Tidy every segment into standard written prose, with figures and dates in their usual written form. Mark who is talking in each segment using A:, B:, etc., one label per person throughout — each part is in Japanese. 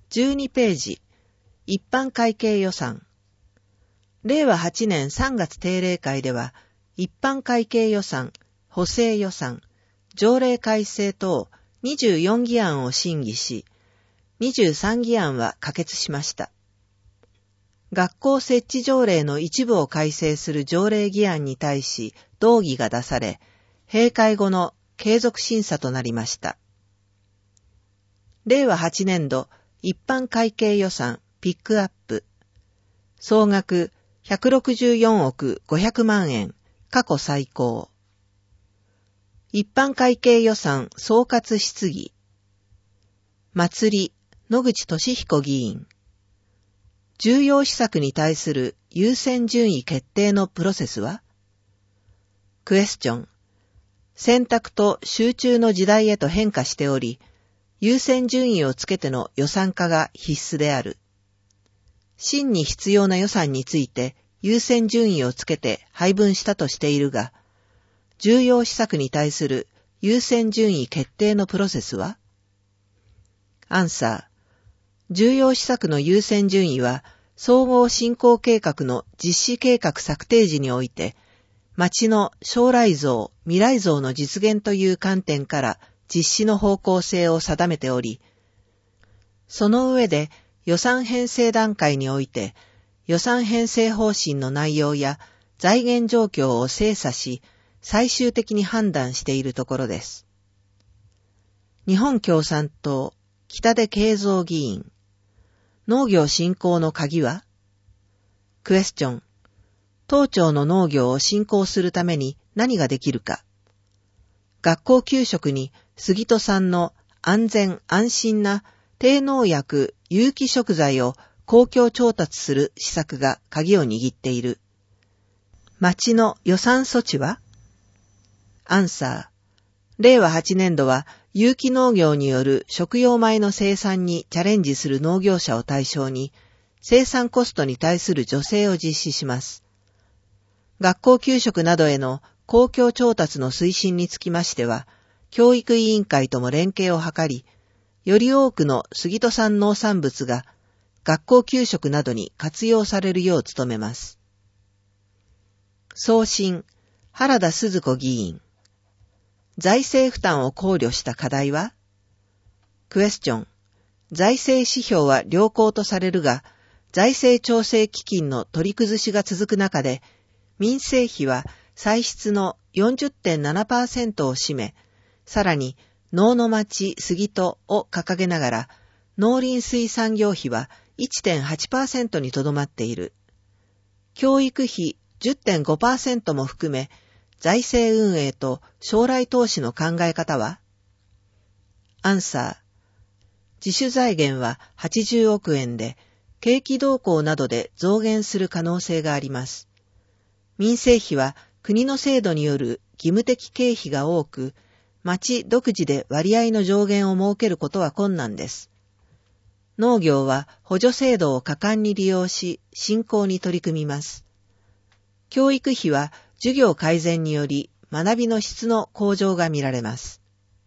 A: 12ページ、一般会計予算。令和8年3月定例会では、一般会計予算、補正予算、条例改正等24議案を審議し、23議案は可決しました。学校設置条例の一部を改正する条例議案に対し動議が出され、閉会後の継続審査となりました。令和8年度一般会計予算ピックアップ。総額164億500万円、過去最高。一般会計予算総括質疑。祭り、野口俊彦議員。重要施策に対する優先順位決定のプロセスは？クエスチョン。選択と集中の時代へと変化しており、優先順位をつけての予算化が必須である。真に必要な予算について優先順位をつけて配分したとしているが、重要施策に対する優先順位決定のプロセスは？アンサー。重要施策の優先順位は、総合振興計画の実施計画策定時において、町の将来像、未来像の実現という観点から実施の方向性を定めており、その上で予算編成段階において、予算編成方針の内容や財源状況を精査し、最終的に判断しているところです。日本共産党、北出敬三議員。農業振興の鍵は？クエスチョン。当庁の農業を振興するために何ができるか。学校給食に杉戸産の安全安心な低農薬有機食材を公共調達する施策が鍵を握っている。町の予算措置は？アンサー。令和8年度は有機農業による食用米の生産にチャレンジする農業者を対象に生産コストに対する助成を実施します。学校給食などへの公共調達の推進につきましては、教育委員会とも連携を図り、より多くの杉戸産農産物が学校給食などに活用されるよう努めます。送信、原田鈴子議員。財政負担を考慮した課題は？クエスチョン。財政指標は良好とされるが、財政調整基金の取り崩しが続く中で、民生費は歳出の 40.7% を占め、さらに農の町杉戸を掲げながら、農林水産業費は 1.8% にとどまっている。教育費 10.5% も含め、財政運営と将来投資の考え方は？アンサー。自主財源は80億円で、景気動向などで増減する可能性があります。民生費は国の制度による義務的経費が多く、町独自で割合の上限を設けることは困難です。農業は補助制度を果敢に利用し、振興に取り組みます。教育費は授業改善により学びの質の向上が見られます。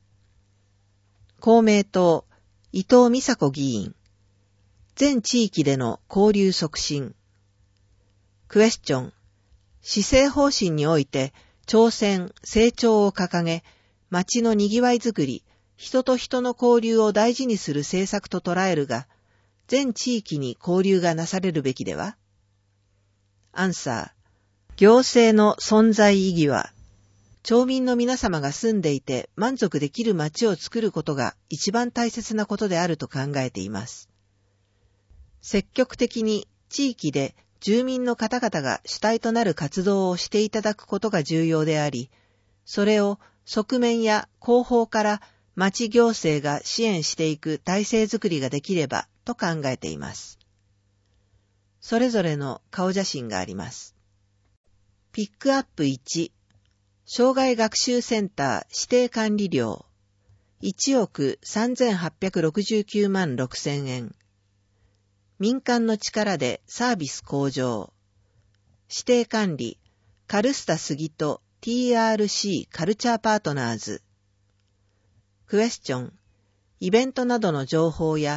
A: 公明党、伊藤美佐子議員。全地域での交流促進。クエスチョン。施政方針において、挑戦、成長を掲げ、町の賑わいづくり、人と人の交流を大事にする政策と捉えるが、全地域に交流がなされるべきでは？アンサー。行政の存在意義は、町民の皆様が住んでいて満足できる町を作ることが一番大切なことであると考えています。積極的に地域で住民の方々が主体となる活動をしていただくことが重要であり、それを側面や後方から町行政が支援していく体制づくりができればと考えています。それぞれの顔写真があります。ピックアップ1、障害学習センター指定管理料、1億3869万6000円。民間の力でサービス向上。指定管理、カルスタ杉戸 TRC カルチャーパートナーズ。クエスチョン、イベントなどの情報や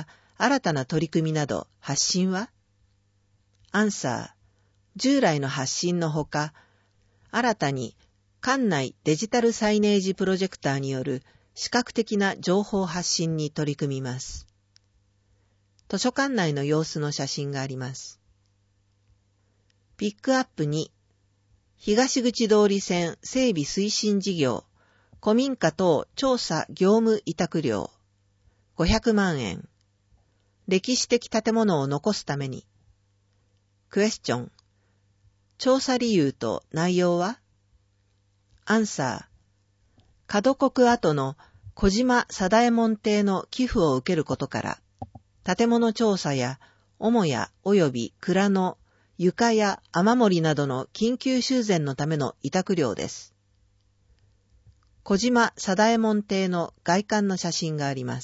A: 新たな取り組みなど発信は？アンサー、従来の発信のほか、新たに館内デジタルサイネージプロジェクターによる視覚的な情報発信に取り組みます。図書館内の様子の写真があります。ピックアップ2、東口通り線整備推進事業、古民家等調査業務委託料、500万円。歴史的建物を残すために。クエスチョン。調査理由と内容は？アンサー。門国跡の小島貞右衛門邸の寄付を受けることから、建物調査や母屋及び蔵の床や雨漏りなどの緊急修繕のための委託料です。小島貞右衛門邸の外観の写真があります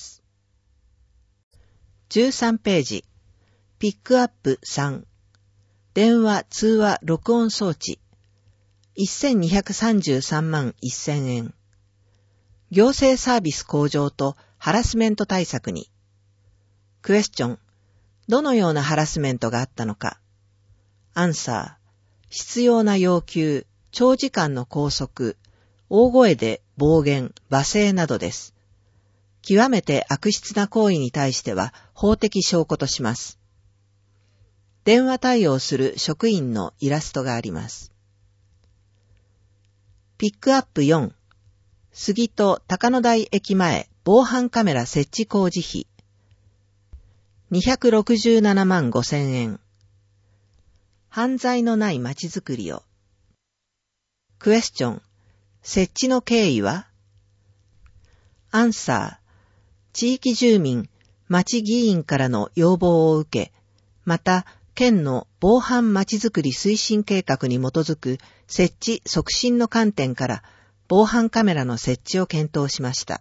A: 。13ページ。ピックアップ3。電話通話録音装置。1233万1000円。行政サービス向上とハラスメント対策に。クエスチョン。どのようなハラスメントがあったのか。アンサー。必要な要求、長時間の拘束、大声で暴言、罵声などです。極めて悪質な行為に対しては法的証拠とします。電話対応する職員のイラストがあります。ピックアップ4、杉戸高野台駅前防犯カメラ設置工事費、267万5千円。犯罪のない街づくりを。クエスチョン、設置の経緯は？アンサー。地域住民、町議員からの要望を受け、また、県の防犯まちづくり推進計画に基づく設置促進の観点から防犯カメラの設置を検討しました。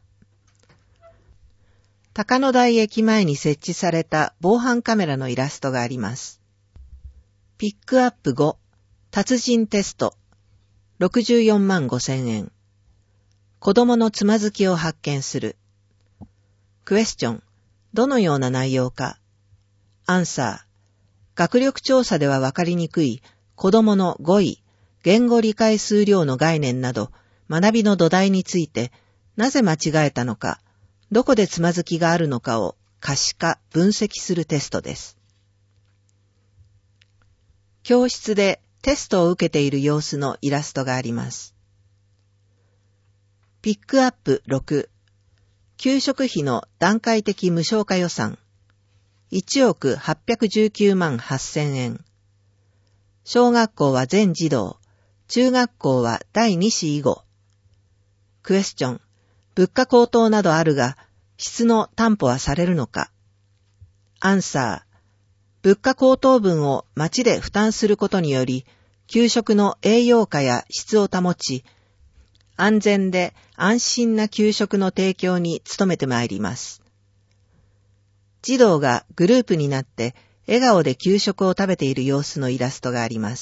A: 高野台駅前に設置された防犯カメラのイラストがあります。ピックアップ5、達人テスト、64万5千円。子供のつまずきを発見する。クエスチョン、どのような内容か。アンサー。学力調査では分かりにくい子供の語彙、言語理解数量の概念など学びの土台についてなぜ間違えたのか、どこでつまずきがあるのかを可視化、分析するテストです。教室でテストを受けている様子のイラストがあります。ピックアップ6、給食費の段階的無償化予算。1億819万8000円。小学校は全児童、中学校は第2子以後。クエスチョン、物価高騰などあるが、質の担保はされるのか。アンサー、物価高騰分を町で負担することにより、給食の栄養価や質を保ち、安全で安心な給食の提供に努めてまいります。児童がグループになって笑顔で給食を食べている様子のイラストがあります。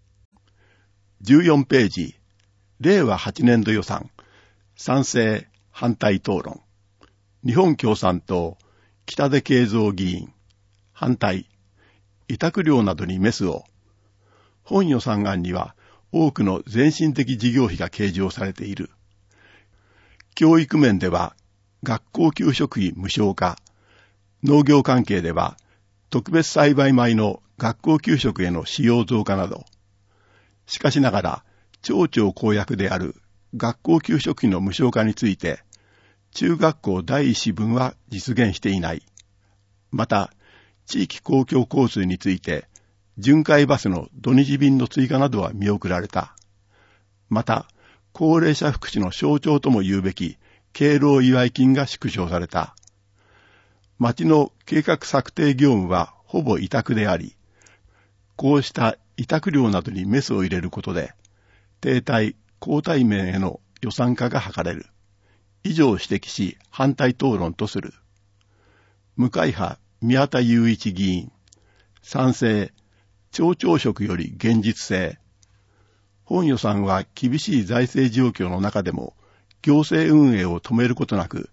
B: 14ページ、令和8年度予算、賛成、反対討論。日本共産党、北出慶三議員、反対、委託料などにメスを。本予算案には多くの前進的事業費が計上されている。教育面では学校給食費無償化、農業関係では特別栽培米の学校給食への使用増加など、しかしながら町長公約である学校給食費の無償化について、中学校第一子分は実現していない。また、地域公共交通について、巡回バスの土日便の追加などは見送られた。また、高齢者福祉の象徴とも言うべき敬老祝い金が縮小された。町の計画策定業務はほぼ委託であり、こうした委託料などにメスを入れることで、停滞、交代面への予算化が図れる。以上指摘し反対討論とする。無会派宮田雄一議員、賛成、町長職より現実性。本予算は厳しい財政状況の中でも行政運営を止めることなく、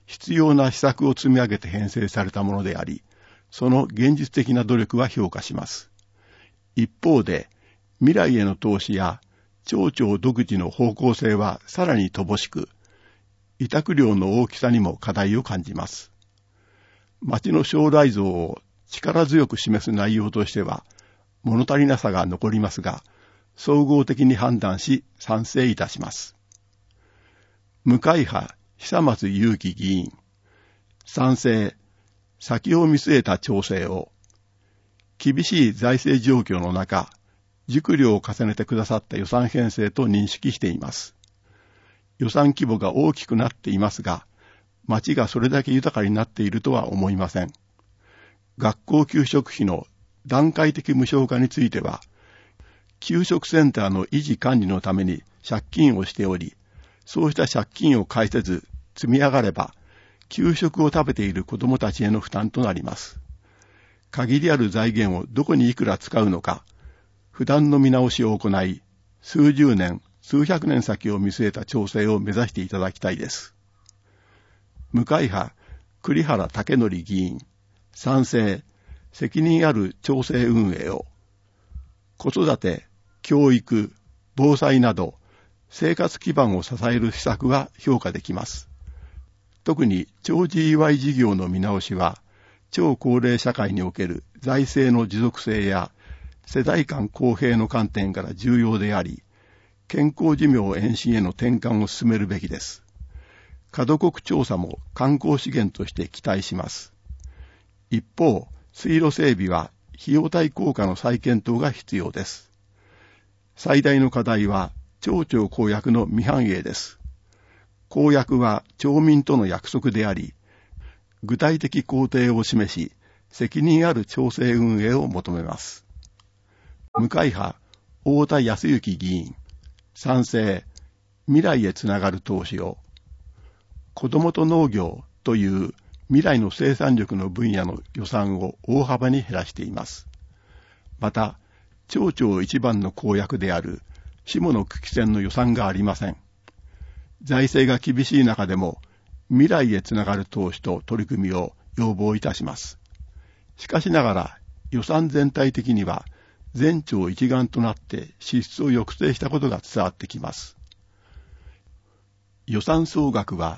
B: 必要な施策を積み上げて編成されたものであり、その現実的な努力は評価します。一方で、未来への投資や町長独自の方向性はさらに乏しく、委託量の大きさにも課題を感じます。町の将来像を力強く示す内容としては、物足りなさが残りますが、総合的に判断し賛成いたします。無会派久松祐樹議員、賛成、先を見据えた調整を、厳しい財政状況の中、熟慮を重ねてくださった予算編成と認識しています。予算規模が大きくなっていますが、町がそれだけ豊かになっているとは思いません。学校給食費の段階的無償化については、給食センターの維持管理のために借金をしており、そうした借金を返せず積み上がれば、給食を食べている子どもたちへの負担となります。限りある財源をどこにいくら使うのか、負担の見直しを行い、数十年、数百年先を見据えた調整を目指していただきたいです。無会派、栗原武則議員、賛成、責任ある調整運営を、子育て、教育、防災など、生活基盤を支える施策が評価できます。特に長寿祝い事業の見直しは、超高齢社会における財政の持続性や世代間公平の観点から重要であり、健康寿命延伸への転換を進めるべきです。過渡国調査も観光資源として期待します。一方、水路整備は費用対効果の再検討が必要です。最大の課題は町長公約の未反映です。公約は町民との約束であり、具体的工程を示し、責任ある調整運営を求めます。無会派、太田康之議員、賛成、未来へつながる投資を、子どもと農業という未来の生産力の分野の予算を大幅に減らしています。また、町長一番の公約である下の久喜線の予算がありません。財政が厳しい中でも未来へつながる投資と取り組みを要望いたします。しかしながら予算全体的には全庁一丸となって支出を抑制したことが伝わってきます。予算総額は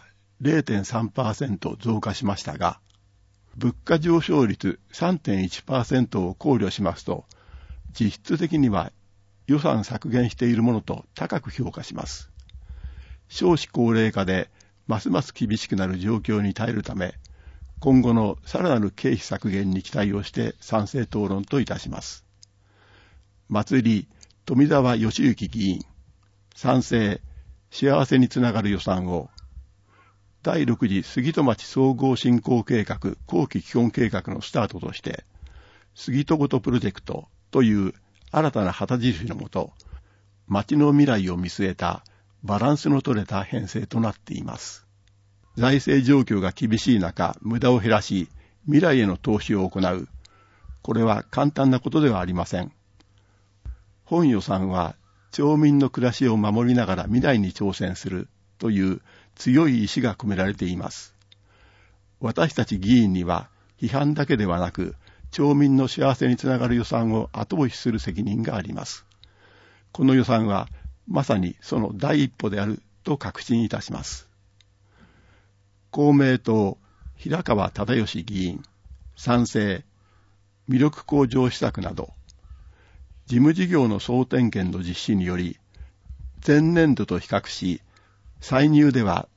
B: 0.3% 増加しましたが、物価上昇率 3.1% を考慮しますと、実質的には予算削減しているものと高く評価します。少子高齢化でますます厳しくなる状況に耐えるため、今後のさらなる経費削減に期待をして賛成討論といたします。祭り富澤義行議員、賛成、幸せにつながる予算を、第6次杉戸町総合振興計画後期基本計画のスタートとして、杉戸ごとプロジェクトという新たな旗印のもと、町の未来を見据えたバランスの取れた編成となっています。財政状況が厳しい中、無駄を減らし、未来への投資を行う。これは簡単なことではありません。本予算は、町民の暮らしを守りながら未来に挑戦するという強い意志が込められています。私たち議員には、批判だけではなく、町民の幸せにつながる予算を後押しする責任があります。この予算は、まさにその第一歩であると確信いたします。公明党、平川忠義議員、賛成、魅力向上施策など、事務事業の総点検の実施により、前年度と比較し、歳入では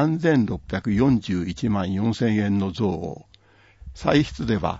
B: 3641万4000円の増を、歳出では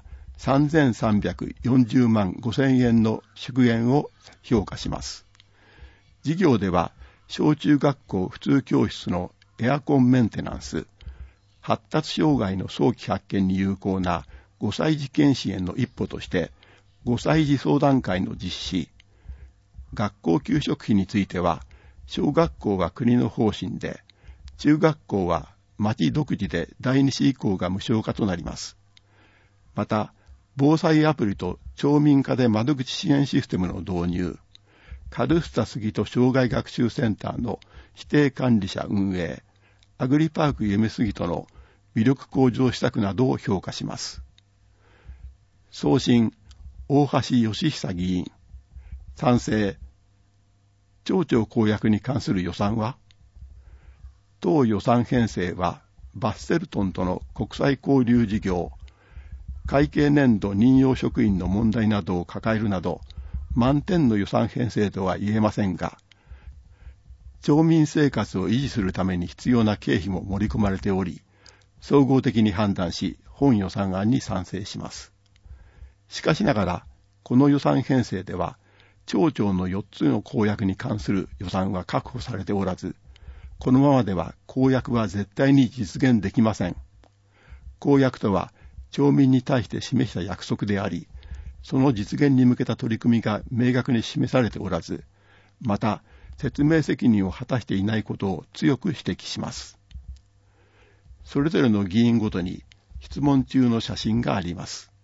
B: 3340万5000円の縮減を評価します。事業では、小中学校普通教室のエアコンメンテナンス、発達障害の早期発見に有効な5歳児検支援の一歩として、5歳児相談会の実施、学校給食費については、小学校は国の方針で、中学校は町独自で第2子以降が無償化となります。また、防災アプリと町民課で窓口支援システムの導入、カルスタ杉戸障害学習センターの指定管理者運営、アグリパーク夢杉戸の魅力向上施策などを評価します。送信、大橋義久議員。賛成。町長公約に関する予算は、当予算編成はバッセルトンとの国際交流事業、会計年度任用職員の問題などを抱えるなど、満点の予算編成とは言えませんが、町民生活を維持するために必要な経費も盛り込まれており、総合的に判断し、本予算案に賛成します。しかしながら、この予算編成では、町長の4つの公約に関する予算は確保されておらず、このままでは公約は絶対に実現できません。公約とは、町民に対して示した約束であり、その実現に向けた取り組みが明確に示されておらず、また、説明責任を果たしていないことを強く指摘します。それぞれの議員ごとに質問中の写真があります。